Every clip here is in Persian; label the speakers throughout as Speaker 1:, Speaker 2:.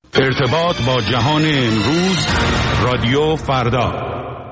Speaker 1: ارتباط با جهان امروز، رادیو فردا.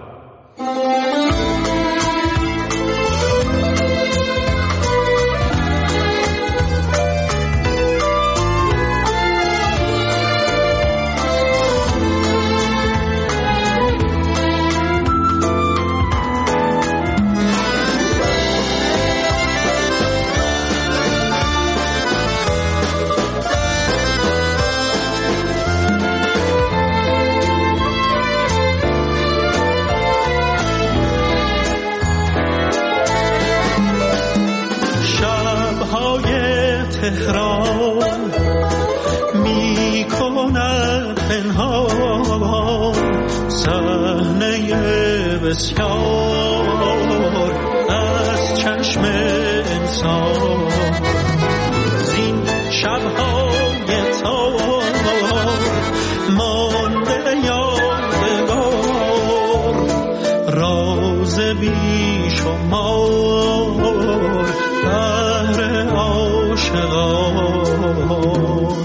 Speaker 2: تهران می کند پنهان صحنه بسیار از چشم انسان. زین شبهای تار مانده یادگار، راز بی شمار بهر عاشقان.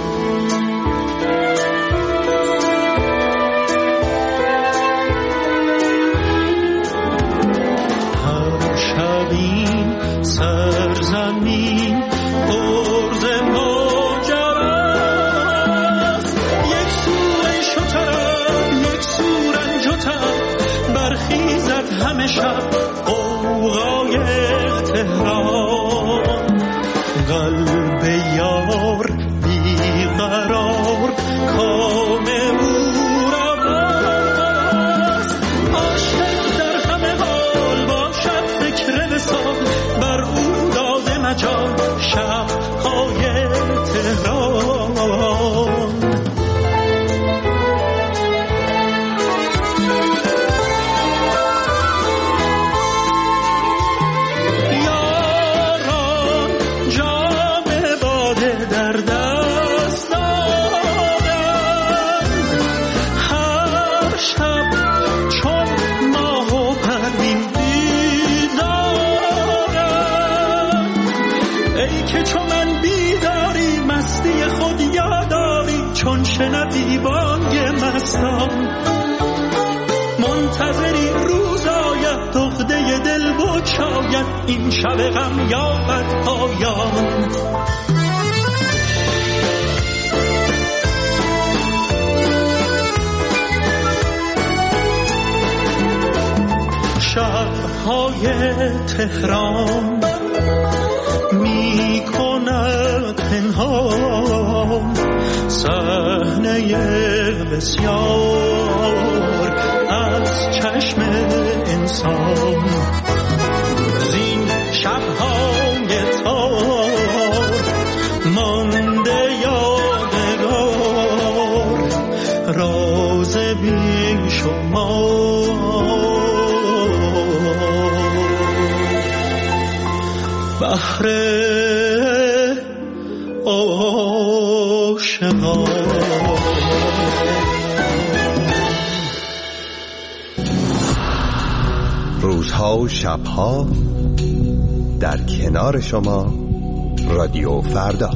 Speaker 2: هر شبین سرزمین پرز ماجراست، یک سوی شترم یک سو رنج و تب، برخیزد همه شب غوغای تهران. قلب یار بیقرار کام او را باست، عاشق در همه حال باشد فکر وصال، بر او داده مجال شب‌های تهران. شنوی بانگ مستان، منتظری روز آید دغده دل بگشاید، این شب غم یابد پایان. شب‌های تهران می کند پنهان صحنه بسیار از چشم انسان. زین شب‌های تار مانده یادگار، راز بی شمار بهر عاشقان.
Speaker 3: روزها و شبها در کنار شما، رادیو فردا.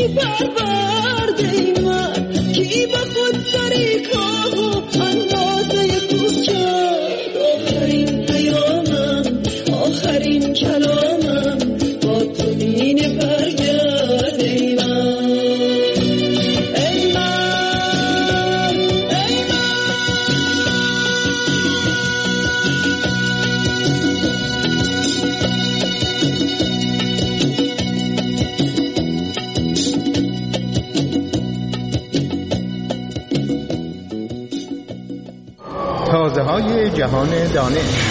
Speaker 4: پرورده من کی با خود سری کاهو اندازه تو کرد آخرین پیامم آخرین کلامم با تو این برگرده من ای من ای
Speaker 3: تازه های جهان دانش.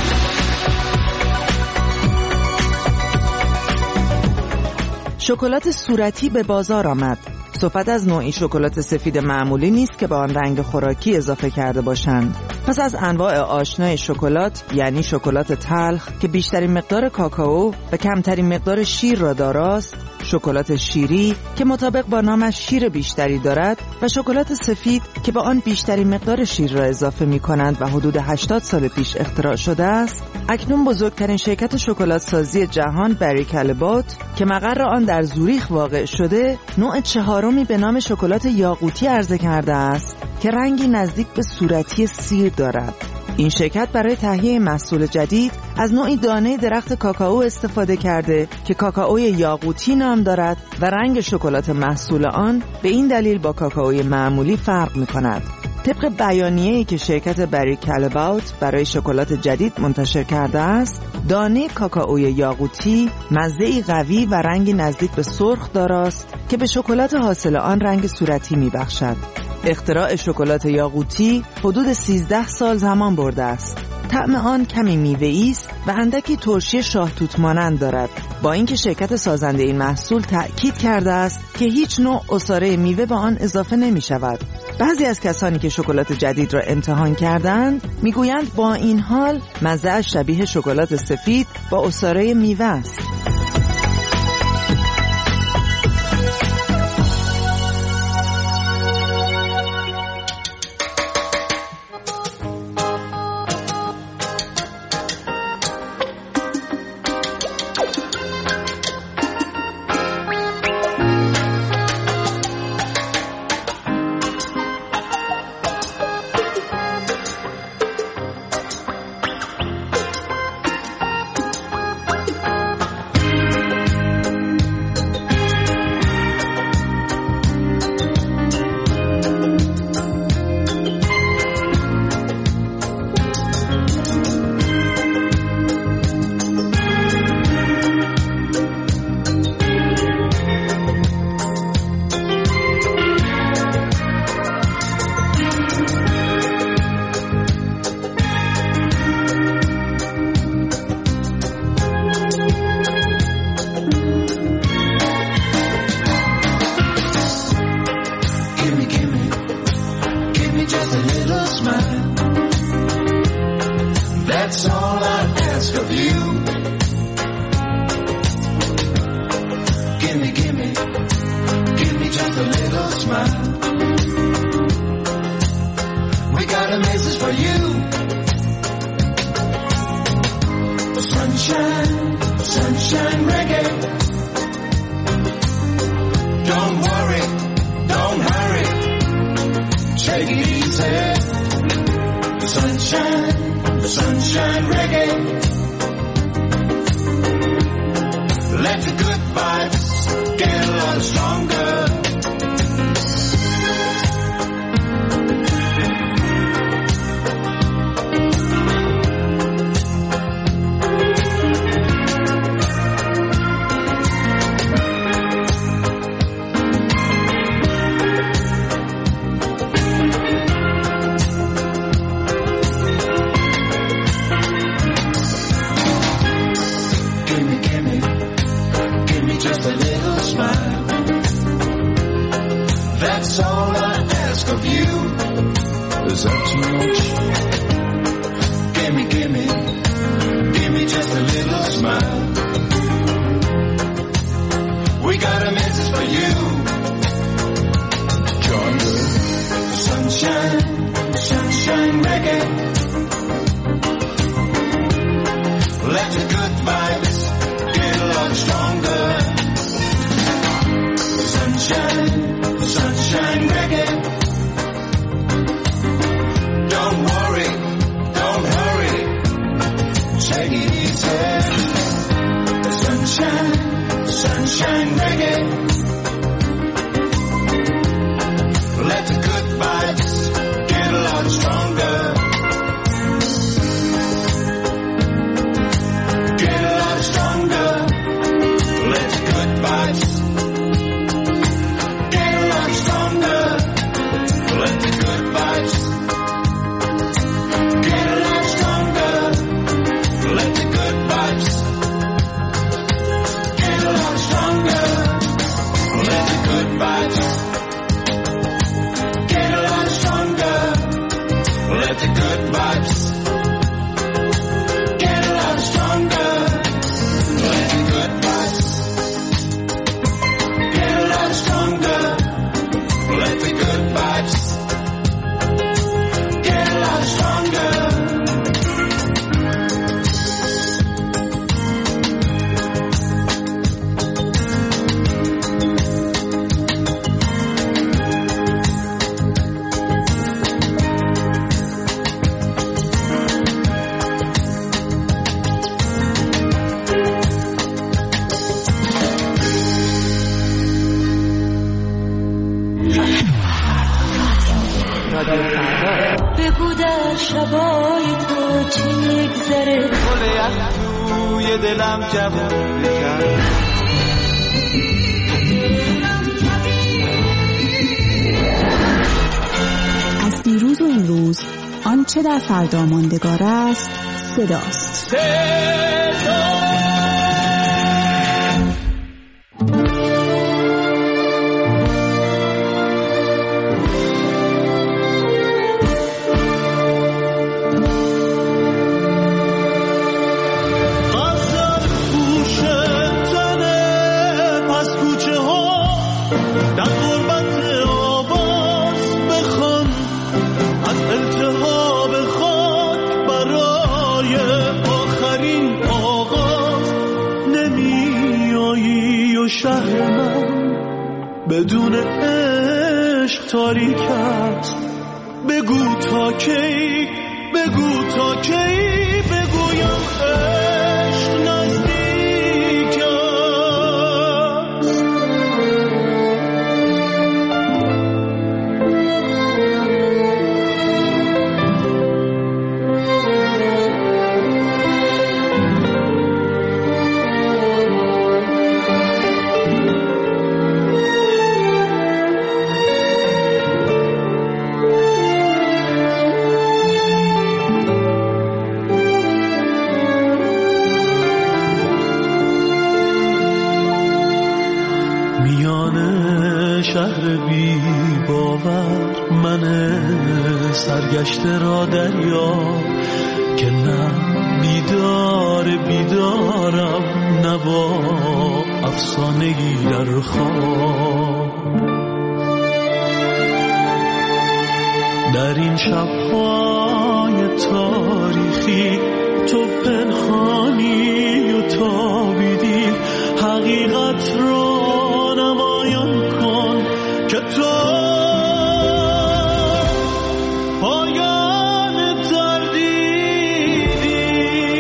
Speaker 5: شکلات صورتی به بازار آمد. صحبت از نوعی شکلات سفید معمولی نیست که به آن رنگ خوراکی اضافه کرده باشند. پس از انواع آشنای شکلات، یعنی شکلات تلخ که بیشترین مقدار کاکائو و کمترین مقدار شیر را داراست، شکلات شیری که مطابق با نامش شیر بیشتری دارد و شکلات سفید که با آن بیشترین مقدار شیر را اضافه می کنند و حدود 80 سال پیش اختراع شده است، اکنون بزرگترین شرکت شکلات سازی جهان بری کالبوت که مقر آن در زوریخ واقع شده، نوع چهارمی به نام شکلات یاقوتی عرضه کرده است که رنگی نزدیک به صورتی سیر دارد. این شرکت برای تهیه محصول جدید از نوعی دانه درخت کاکائو استفاده کرده که کاکائوی یاقوتی نام دارد و رنگ شکلات محصول آن به این دلیل با کاکائوی معمولی فرق می‌کند. طبق بیانیه‌ای که شرکت بری کالبوت برای شکلات جدید منتشر کرده است، دانه کاکائوی یاقوتی مزه‌ای قوی و رنگی نزدیک به سرخ داراست که به شکلات حاصل آن رنگ صورتی می‌بخشد. اختراع شکلات یاقوتی حدود 13 سال زمان برده است. طعم آن کمی میوه‌ای است و اندکی ترشی شاهتوت مانند دارد. با اینکه شرکت سازنده این محصول تأکید کرده است که هیچ نوع عصاره میوه به آن اضافه نمی‌شود. بعضی از کسانی که شکلات جدید را امتحان کردند میگویند با این حال مزه‌اش شبیه شکلات سفید با عصاره میوه است.
Speaker 6: sunshine reggae. Don't worry, don't hurry, take it easy. Sunshine reggae. Let the good vibes get a lot stronger. Get a lot stronger. Let the good vibes get a lot stronger. Let the good vibes get a lot stronger. Let the good vibes get a lot stronger. Let the good vibes get a lot stronger. Let the good vibes get a lot stronger. Let the good vibes get a lot stronger. Let the good vibes get a lot stronger.
Speaker 4: بگو در شبای تو چی میگذره
Speaker 6: گل از توی دلم جوون بکن
Speaker 7: از دیروز و این روز آنچه در فردا ماندگار است صداست.
Speaker 2: شهر من بدون عشق تاریک است. بگو تا کی، بگو تا کی بگویم عشق نزدیک است. شهر بی باور من سرگشته را دریا که نه بیدارم نه با افسانگی در خواب. در این شب‌های تاریخی تو پنهانی و تابیدی، حقیقت را نمایان کن که تو پایان تردیدی.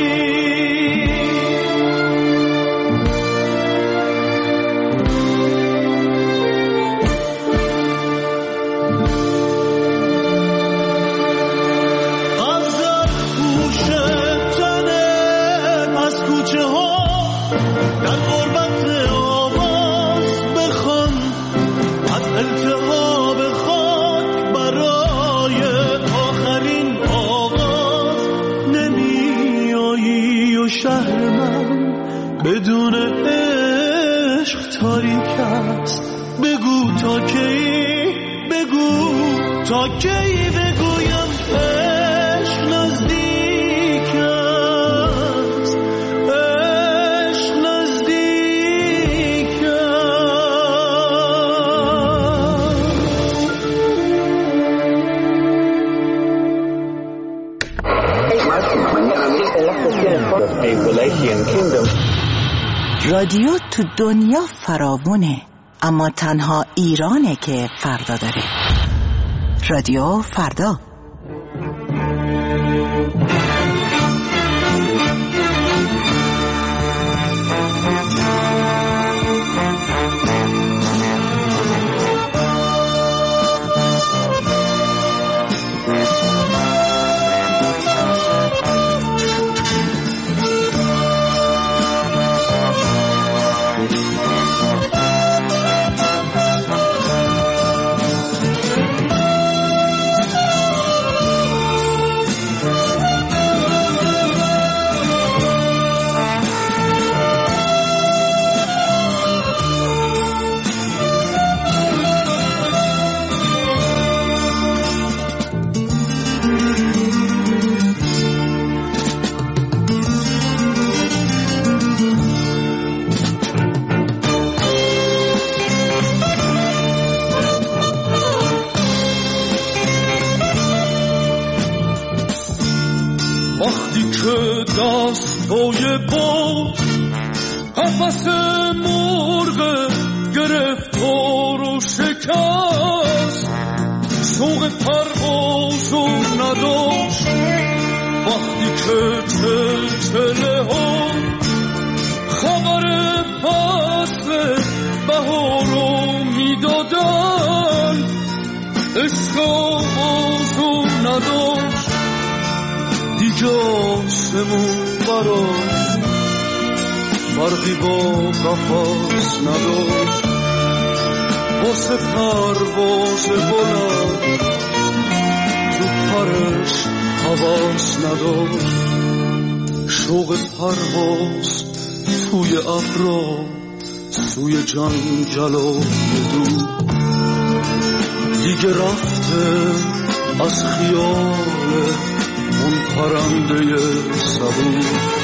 Speaker 2: غزل پوش تنه پس کوچه ها در غربت آواز بخوان، از التهاب خاک برای آخرین آغاز نمی آیی و شهر من بدون عشق تاریک است. بگو تا کی، بگو تا کی بگویم عشق نزدیک است. عشق نزدیک
Speaker 7: رادیو تو دنیا فراوونه.
Speaker 8: اما تنها ایرانه که فردا داره. رادیو فردا.
Speaker 2: دستای باد قفس مرغ گرفتار و شکست، شوق پرواز و نداشت. وقتی که چلچله ها خبر فصل بهار رو میدادن، عشق آغاز نداشت دیگه. آسمون براش فرقی با قفس نداشت، واسه پرواز بلند تو پرش حواس نداشت. شوق پرواز توی ابرا سوی جنگلای دور دیگه رفته از خیال اون پرنده صبور.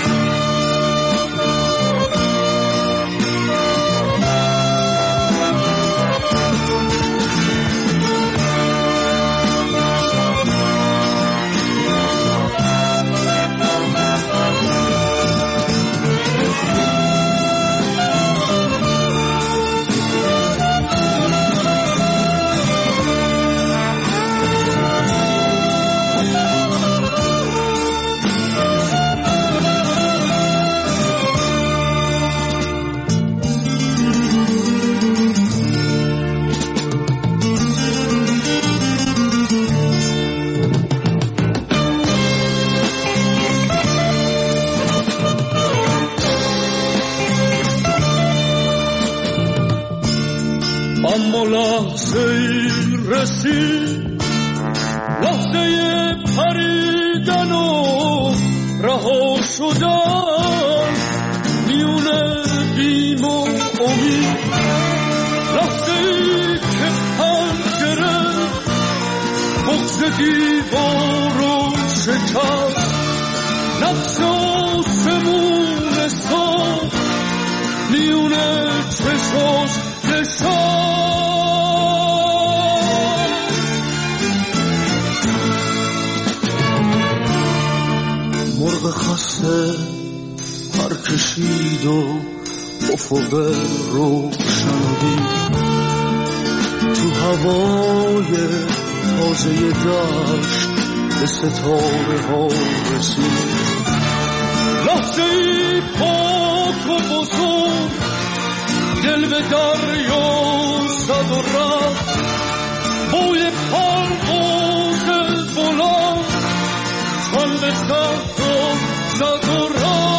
Speaker 2: اما لحظه رسید، لحظه پریدن و رها شدن میون بیم و امید. لحظه که پنجره بغض دیوار رو شکست، نفس آسمون ساخت میون چشاش نشست. مرغ خسته پر کشید و افق روشن دید، تو هوای تازه دشت به ستاره ها رسید. لحظه ای پاک و بزرگ دل به دریا زد و رفت، بوی پرواز بلند تن به سخت و زد و رفت.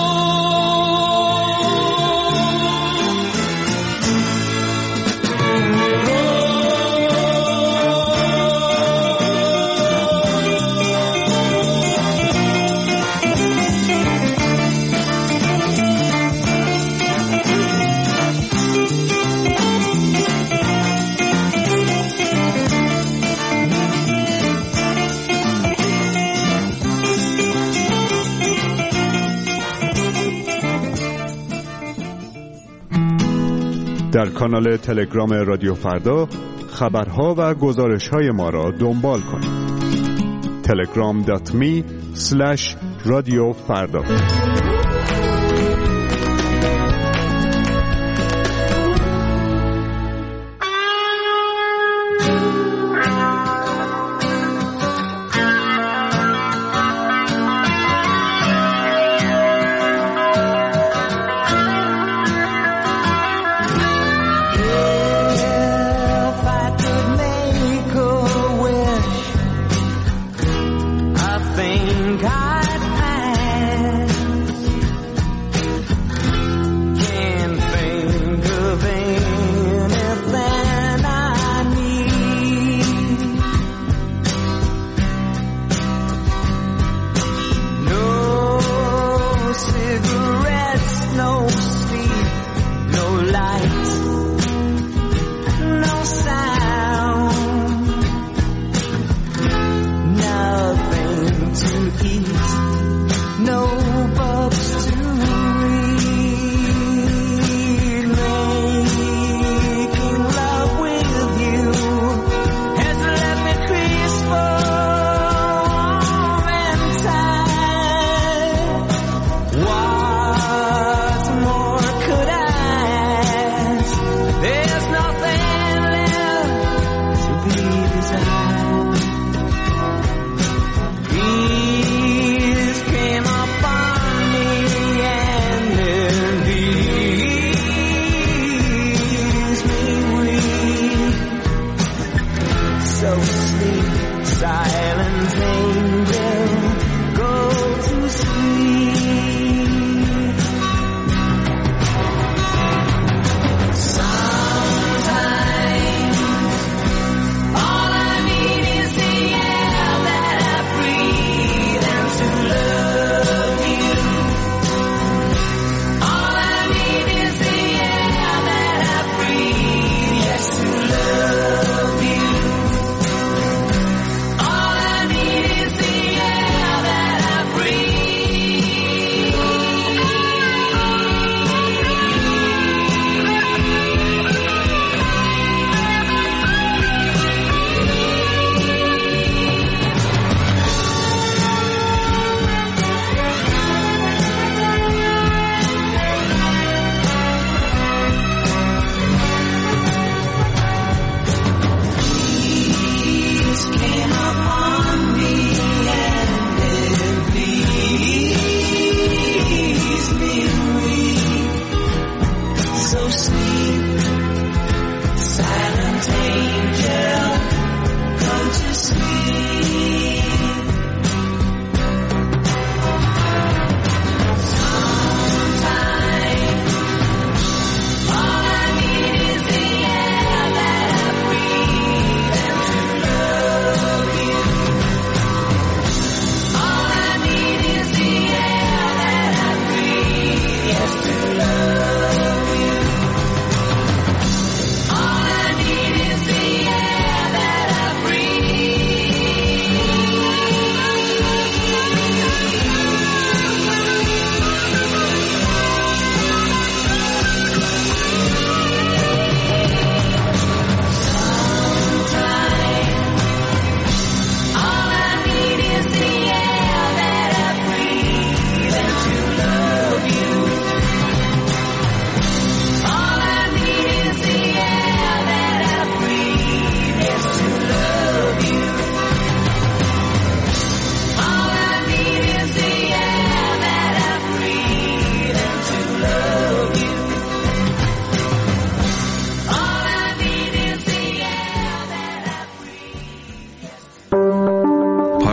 Speaker 9: در کانال تلگرام رادیو فردا خبرها و گزارش‌های ما را دنبال کنید. telegram.me/رادیوفردا.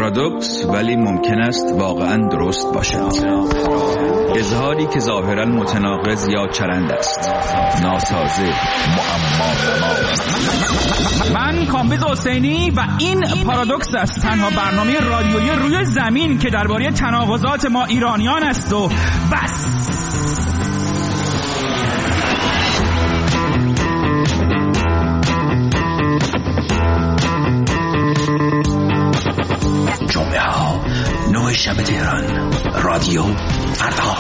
Speaker 10: پارادوکس ولی ممکن است واقعا درست باشد. اظهاری که ظاهرا متناقض یا چرند است، ناسازه، معما.
Speaker 11: من کامبیز حسینی و این پارادوکس است، تنها برنامه رادیویی روی زمین که درباره تناقضات ما ایرانیان است و بس.
Speaker 12: جمعه ها 9 شب تهران، رادیو فردا.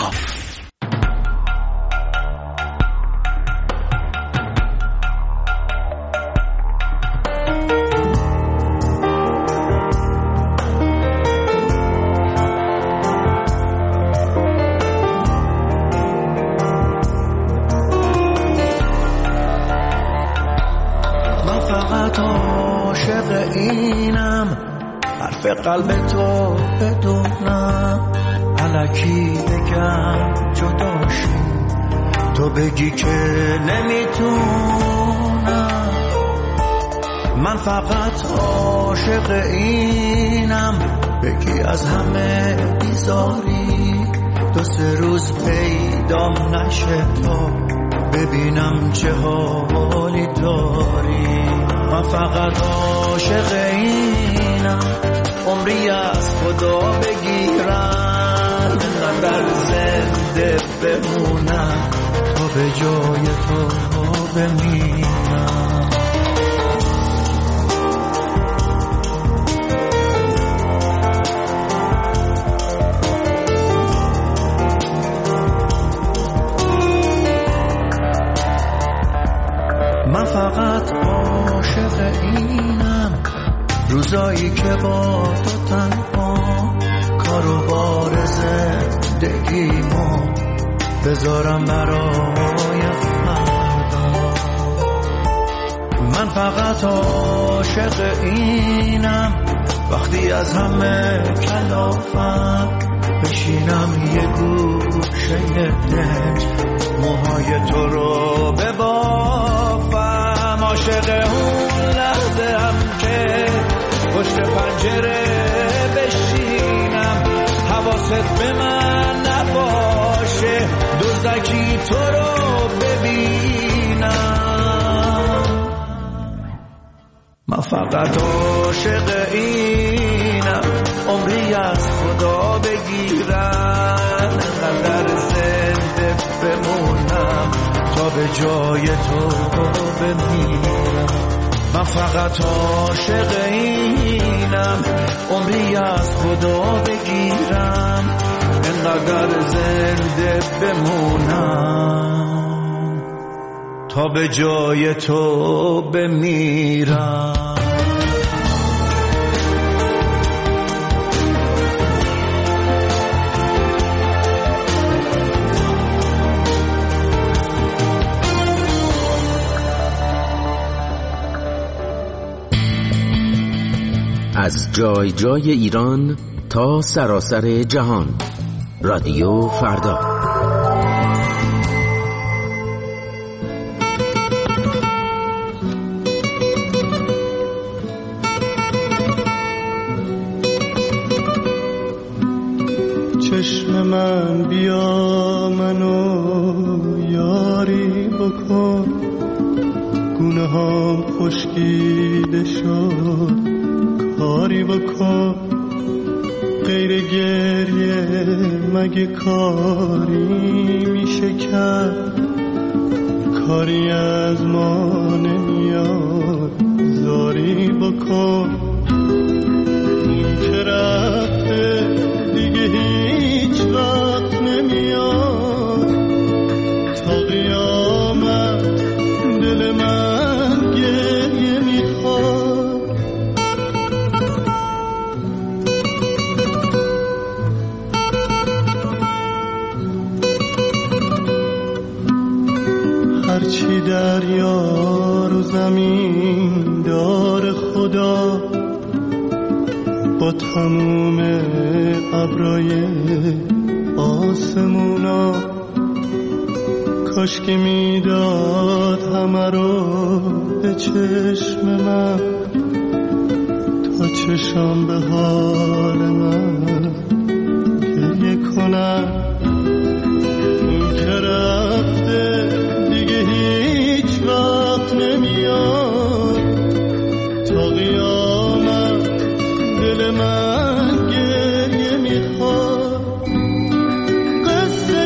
Speaker 6: من فقط عاشق اینم، حرف قلب تو بدونم، الکی بگم جداشی، تو بگی که نمیتونم. من فقط عاشق اینم، بگی از همه بیزاری، 2-3 روز پیدام نشه تا ببینم چه حالی داری. من فقط عاشق اینم، عمری از خدا بگیرم، در زنده بمونم تا به جای تو بمیرم. من فقط عاشق اینم، روزایی که با تو تنها، کاروبار زندگیمو بذارم برای فردا. من فقط عاشق اینم، وقتی از همه کلافم بشینم یه گوشه دل، موهای تو رو ببافم. عاشق اون لحظه هم که پشت پنجره بشینم، حواست به من نباشه، دزدکی تو رو ببینم. من فقط عاشق اینم، عمری از خدا بگیرم، در زنده بمونم تا به جای تو بمیرم. من فقط عاشق اینم، عمری از خدا بگیرم، انقدر زنده بمونم تا به جای تو بمیرم.
Speaker 13: از جای جای ایران تا سراسر جهان، رادیو فردا.
Speaker 2: چشم من بیا منو یاری بکن، گونه هم خشکیده شد کاری بکن، غیر گریه مگه کاری میشه کرد، کاری از ما نمیاد زاری بکن. این که رفته دیگه هیچ وقت نمیاد، تا قیامت دل من گریه میخواد. هرچی دریا و زمین دار خدا، با تموم ابرای آسمونا، کاش که میداد همه رو به چشم من، تا چشم به حال من گریه کنم. اون که رفته دیگه هیچ وقت نمیاد، تا قیامت دل من گریه میخواد. قصه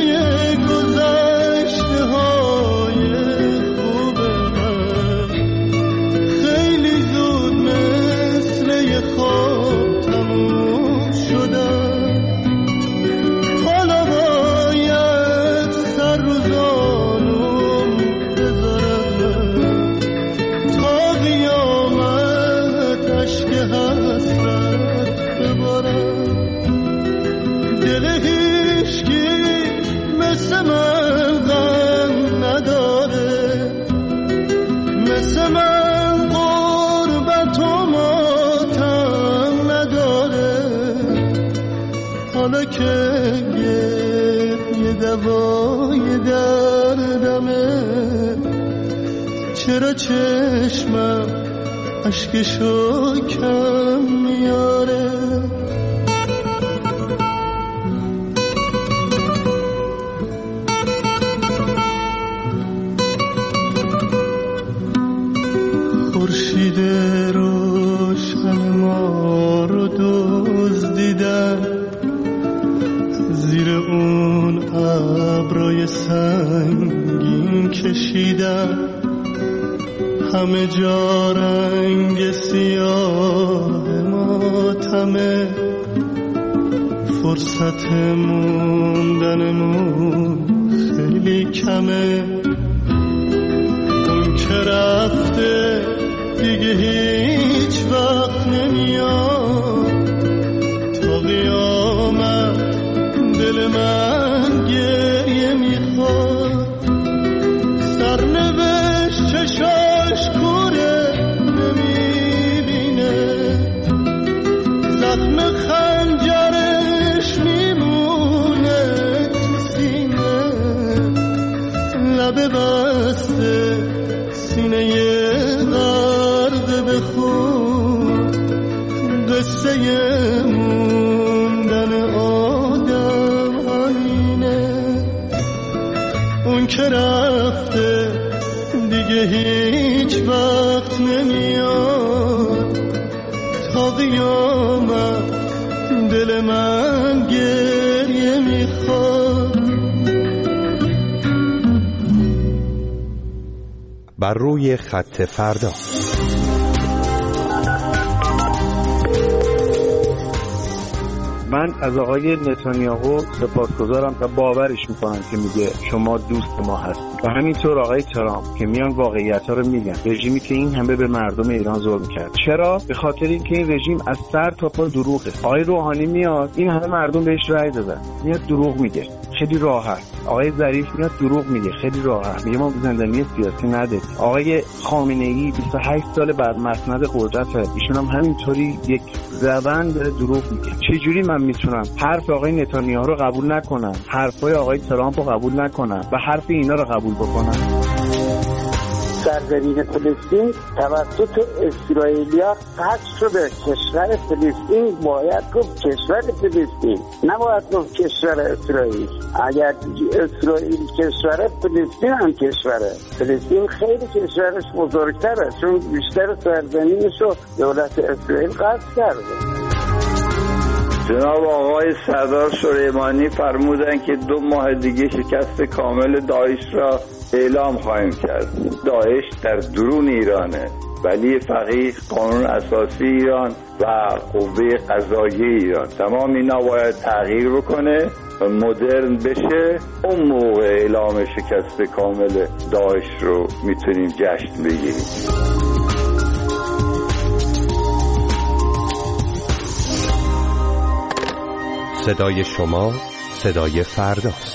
Speaker 2: گذشته های خوب من خیلی زود مثل یه خواب تموم شدن. حالا باید سر رو زانوم بذارم، تا قیامت اشک حسرت ببارم. دل هیچکی مثل من غم نداره، مثل من غربت و ماتم نداره. حالا که یه دوای دردمه، چرا چشمم اشکشو کم میاره؟ خورشید روشن ما رو دزدیدن، زیر اون ابرای سنگین کشیدن. همه جا رنگ سیاه ماتمه، فرصت موندنمون خیلی کمه. اون که رفته دیگه هیچ وقت نمیاد، تا قیامت دل من گریه میخواد. سرنوشت چشاش کوره نمیبینه، زخم خنجرش میمونه تو سینه. لبه بسته سینه غرق به خون، قصه موندن آدم همینه. اون که رفته دیگه هیچ وقت نمیاد، تا قیامت دل من گریه میخواد.
Speaker 14: بر روی خط فردا.
Speaker 15: من از آقای نتانیاهو سپاسگزارم و باورش میکنم که میگه شما دوست ما هستید، و همینطور آقای ترامپ که میان واقعیت‌ها رو میگن. رژیمی که این همه به مردم ایران ظلم کرد، چرا؟ به خاطر اینکه این رژیم از سر تا پا دروغه. آقای روحانی میاد، این همه مردم بهش رأی دادن، میاد دروغ میگه خیلی راحت. آقای ظریف میاد دروغ میگه خیلی راحت، میگه ما زندانی سیاسی نداریم. آقای خامنه‌ای 28 سال بعد مسند قدرت، ایشون هم همینطوری یک زبان داره دروغ میگه. چه جوری من میتونم حرف آقای نتانیاهو رو قبول نکنم، حرفای آقای ترامپ رو قبول نکنم و حرف اینا رو قبول بکنم؟
Speaker 16: سرزمین فلسطین توسط اسرائیلیا فتح شده. کشور فلسطین باید گفت کشور فلسطین، نباید گفت کشور اسرائیل. اگر اسرائیل کشوره، فلسطین هم کشوره. فلسطین خیلی کشورش بزرگتره، چون بیشتر سرزمینش رو دولت اسرائیل قصد کرده.
Speaker 17: جناب آقای سردار سلیمانی فرمودن که 2 ماه دیگه شکست کامل داعش را اعلام خواهیم کرد. داعش در درون ایرانه، ولی فقیه، قانون اساسی ایران و قوه قضاییه ایران، تمام اینا باید تغییر بکنه و مدرن بشه. اون موقع اعلام شکست کامل داعش رو میتونیم جشن بگیریم.
Speaker 14: صدای شما صدای فرداست.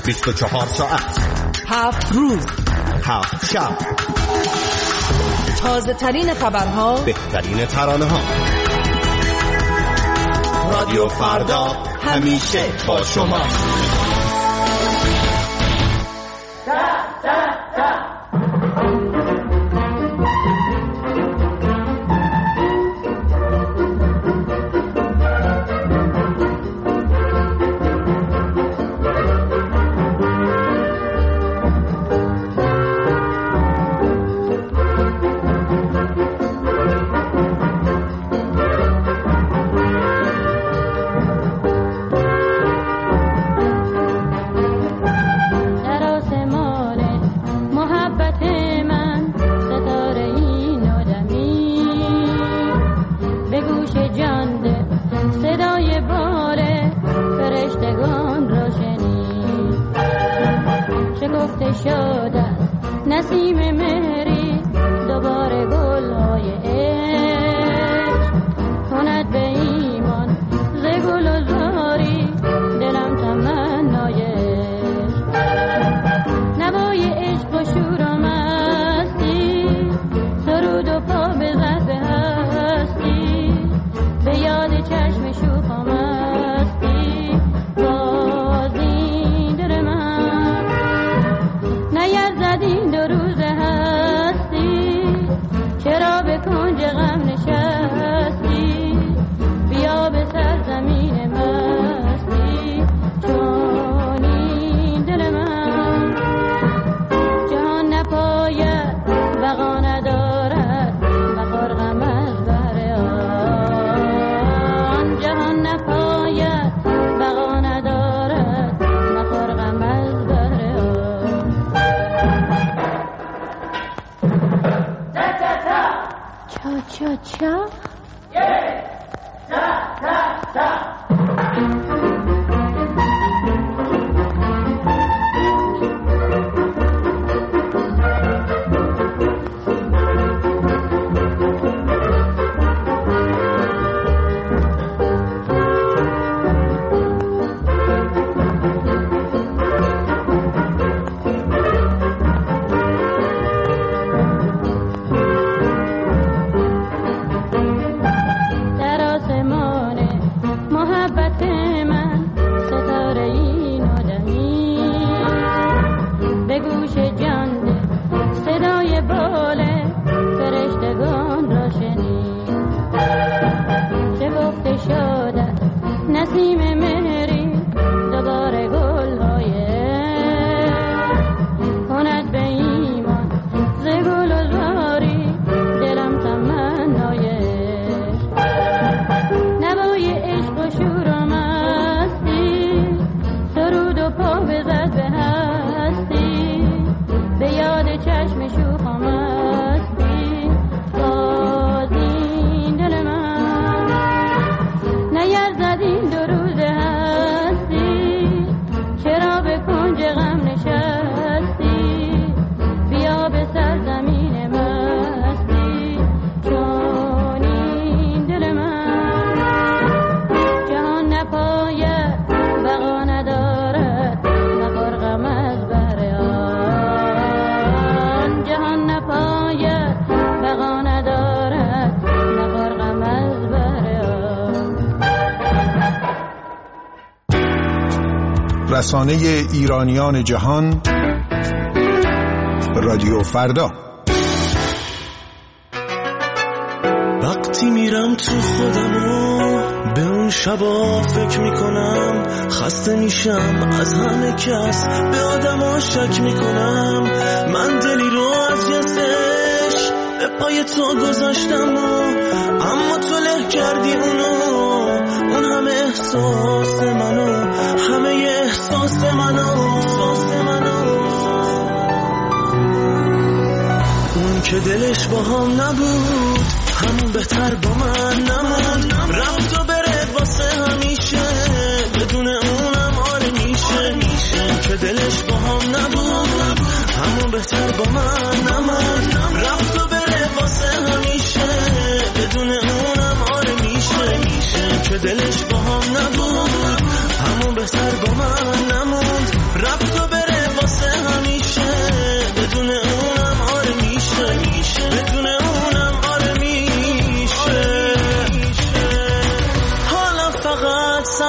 Speaker 3: 24 ساعت
Speaker 5: 7 روز
Speaker 3: 7 شب.
Speaker 5: تازه ترین خبرها،
Speaker 3: بهترین ترانه ها. رادیو فردا همیشه با شما. رسانه ایرانیان جهان، رادیو فردا.
Speaker 2: وقتی میرم تو خودمو به اون شبا فکر میکنم، خسته میشم از همه کس، به آدما شک میکنم. من دلی رو از یسش به پای تو گذاشتم اما تو له کردی اونو، اون همه احساس منو، همه احساس منو. اون که دلش با هم نبود همون بهتر با من نموند، رفت و بره واسه همیشه، بدون اونم آره میشه. اون که دلش با هم نبود همون بهتر با من نموند، رفت و بره واسه همیشه، بدون اونم آره میشه. که دلش با هم نبود همون بهتر با من نموند، رفت و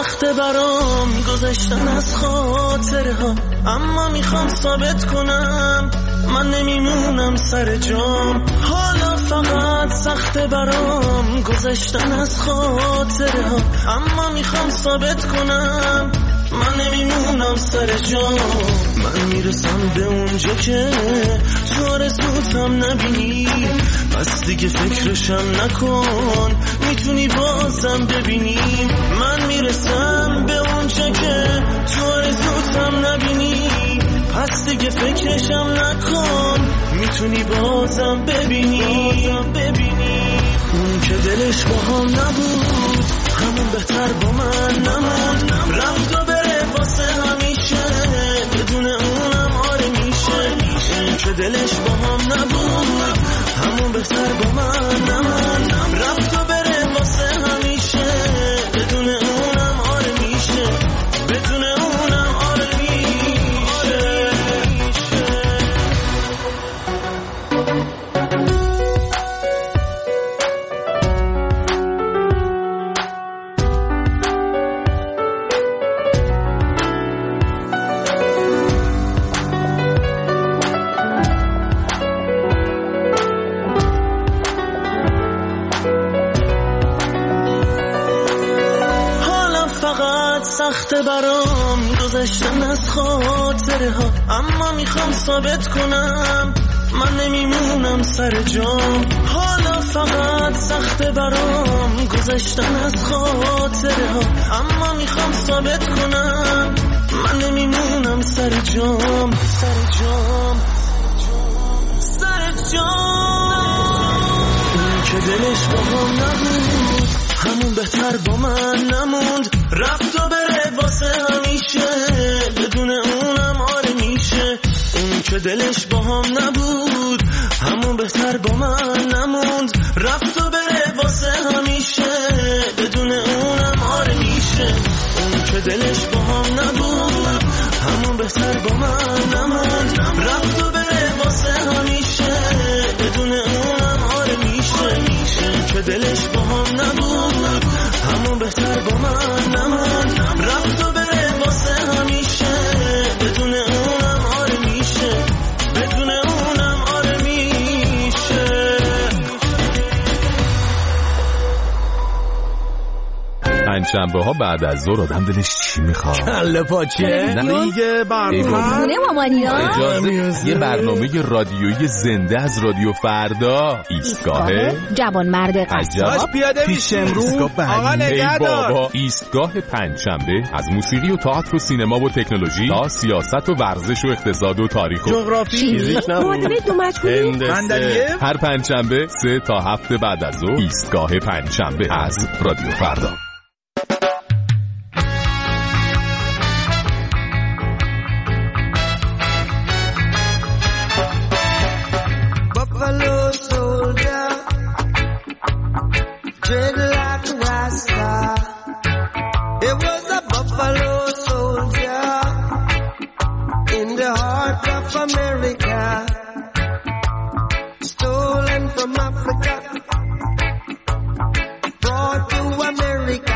Speaker 2: سخته برام گذشتن از خاطره ها، اما میخوام ثابت کنم من نمیمونم سر جام. حالا فقط سخته برام گذشتن از خاطره ها، اما میخوام ثابت کنم من نمیمونم سر جام. من میرسم به اونجا که تو آرزوتم نبینی، پس دیگه فکرشم نکن، میتونی بازم ببینی. من میرسم به اونجا که تو آرزوتم نبینی، پس دیگه فکرشم نکن، میتونی بازم ببینی. اون که دلش با هم نبود همون بهتر با من نموند، رفت و بره واسه همیشه، بدون اونم آره میشه. اون که دلش با هم نبود همون بهتر با من نموند، رفت و بره واسه همیشه، بدون اونم آره میشه، بدون اونم آره میشه. سخته برام گذشتن از خاطره ها، اما میخوام ثابت کنم من نمیمونم سر جام. حالا فقط سخته برام گذشتن از خاطره ها، اما میخوام ثابت کنم من نمیمونم سر جام. اون که دلش با هم نبود همون بهتر با من نموند، رفت و بره واسه همیشه، بدون اونم آره میشه. اون که دلش با هم نبود همون بهتر با من نموند، رفت و بره واسه همیشه، بدون اونم آره میشه. اون که دلش با هم نبود همون بهتر با من نموند، رفت و بره واسه همیشه، بدون اونم آره میشه. اون که دلش با هم نبود همون بهتر با من نموند، رفت و بره واسه همیشه، بدون اونم آره میشه، بدون اونم آره میشه.
Speaker 18: پنجشنبه ها بعد از ظهر آدم دلش چی میخواد؟
Speaker 19: کله پاچه؟
Speaker 18: نه دیگه برنامه یه برنامه رادیویی زنده از رادیو فردا. ایستگاه
Speaker 20: جوانمرد قصاب
Speaker 19: پیاده میشه امروز. آقا نگهدار.
Speaker 18: بابا ایستگاه پنجشنبه از موسیقی و تئاتر و سینما و تکنولوژی تا سیاست و ورزش و اقتصاد و تاریخ و
Speaker 19: جغرافی، فیزیک
Speaker 18: هر پنجشنبه 3 تا 7 بعد از ظهر. ایستگاه پنجشنبه از رادیو فردا.
Speaker 21: Stolen from Africa, brought to America.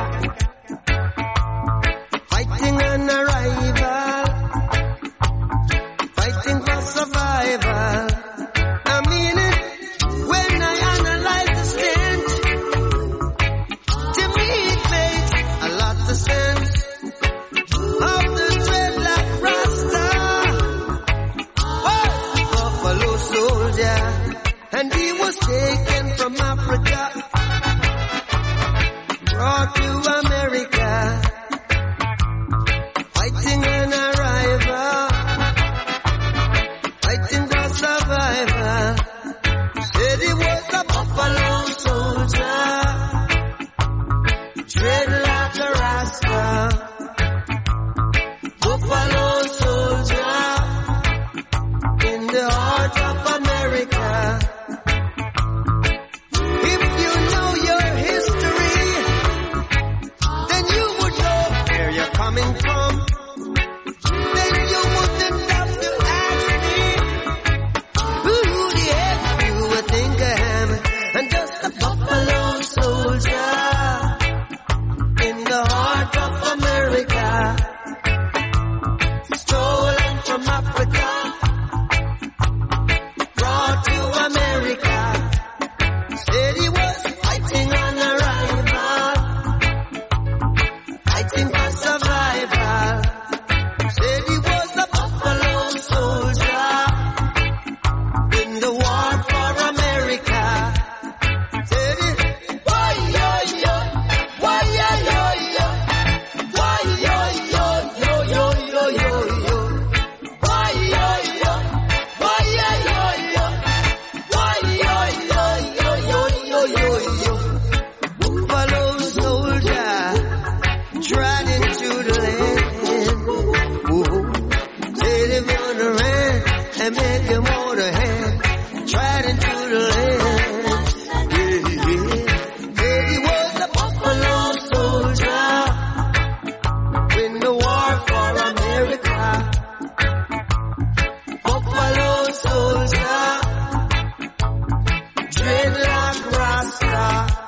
Speaker 6: Rasta,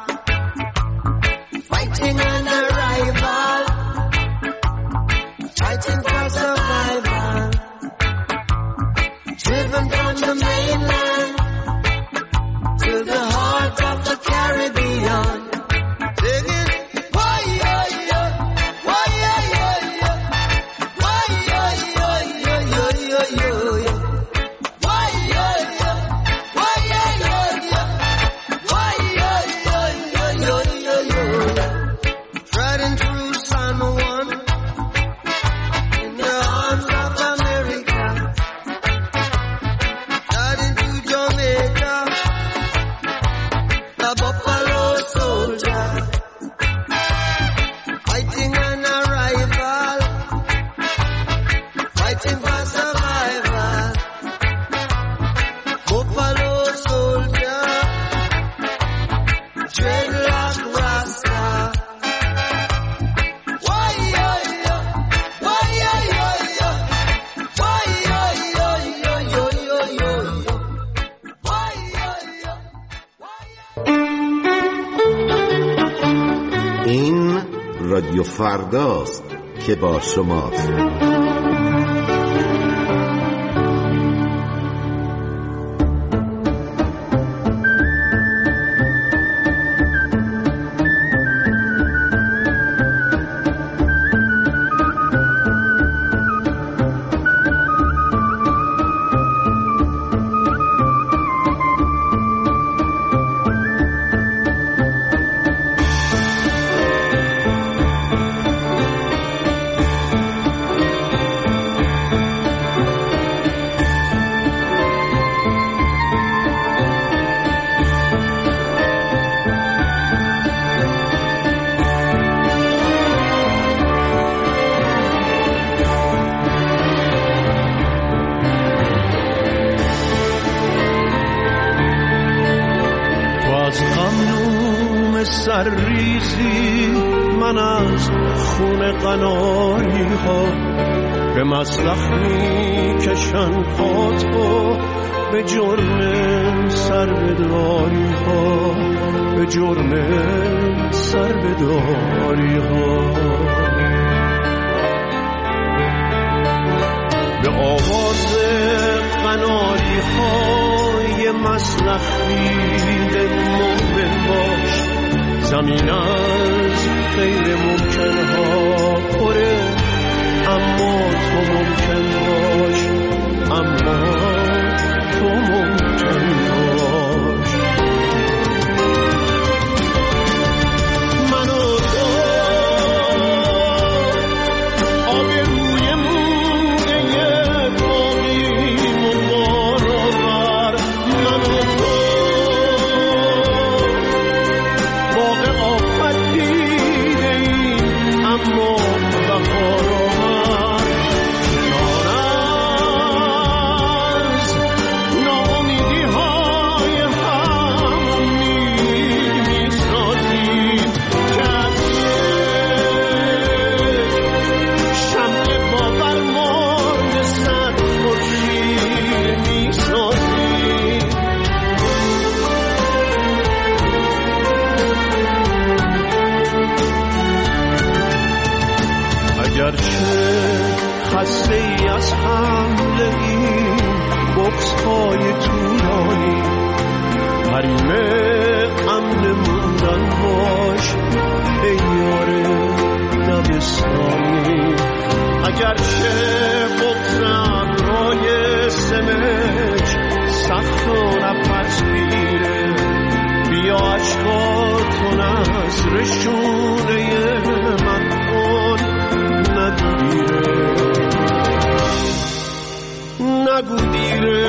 Speaker 6: fighting an arrival, fighting for survival, driven from the mainland to the heart of the Caribbean. Singing, why, yeah, yeah, why, yeah, yeah, yeah, why, yeah, yeah, yeah, yeah, yeah, yeah, why, yeah, yeah, why, yeah, yeah, yeah, why, yeah, yeah, yeah, yeah, yeah, yeah. Treading through San Juan in the arms of America, treading through Jamaica, the Buffalo Soldier, fighting an arrival, fighting for survival. Buffalo Soldier, dreadlock Rasta. Why, yeah, yeah, why, yeah, yeah, yeah, why, yeah, yeah, yeah, yeah, yeah, yeah, why, yeah, yeah.
Speaker 13: این رادیو فرداست که با شماست.
Speaker 2: سرریزی من از خون قناری ها به مسلخ می کشن پاتو به جرم سربداری ها به جرم سربداری ها به آواز قناری های مسلخی مؤمن باش زمین از غیر ممکن ها پره اما تو ممکن باش اما تو ممکن باش من و تو آب روی موی باقیم و بارآور من و تو باغ آفت دیده ایم اما بهار آمد کنار از ناامیدی های هم امید می سازیم که از شمع باور مانده صد خورشید می سازیم اگرچه خسته ای از حمله این بکس های طولانی حریم امن موندن باش ای یار دبستانی اگرچه بغض ابرهای سمج سخت و نفس گیره بیا اشکاتون از رشونه من کن نگو دیره